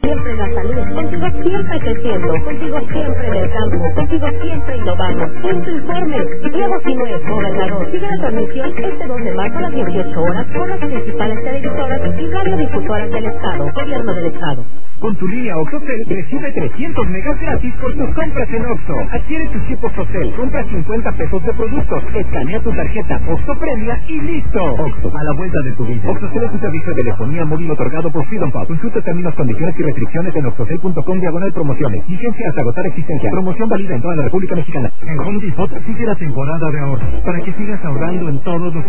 Siempre la salud, contigo siempre creciendo, contigo siempre en el campo, contigo siempre innovando. En tu informe, Diego Sinuez, gobernador. Sigue la transmisión este 2 de marzo a las 18 horas por las principales televisoras y radiodifusoras del Estado, Gobierno del Estado. Con tu línea OXXOCEL recibe 300 megas gratis por tus compras en OXXO. Adquiere tu chip OXXOCEL, compra 50 pesos de productos, escanea tu tarjeta OXXO Premia y listo. OXXO, a la vuelta de tu vida. OXXOCEL es un servicio de telefonía móvil otorgado por Freedom Pub. Consulta términos, condiciones y restricciones en oxxocel.com/promociones. Vigencia hasta agotar existencia. Promoción válida en toda la República Mexicana. En Home Depot sigue la temporada de ahorro para que sigas ahorrando en todos los